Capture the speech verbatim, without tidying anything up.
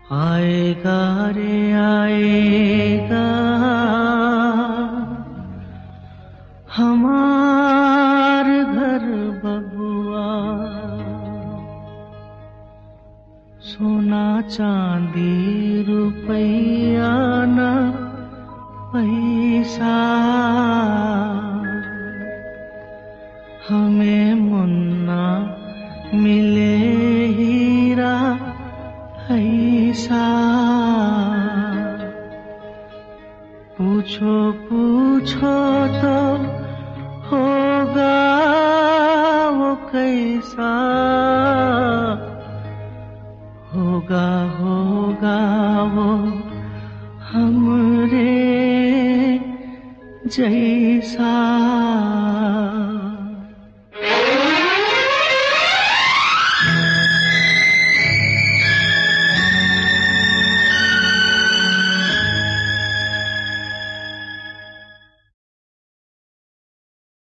आएगा रे आएगा हमार घर बबुआ, सोना चांदी रुपया न पैसा, हमें मुन्ना मिले हीरा ऐसा। पूछो पूछो तो होगा वो कैसा, होगा होगा वो हमरे जैसा।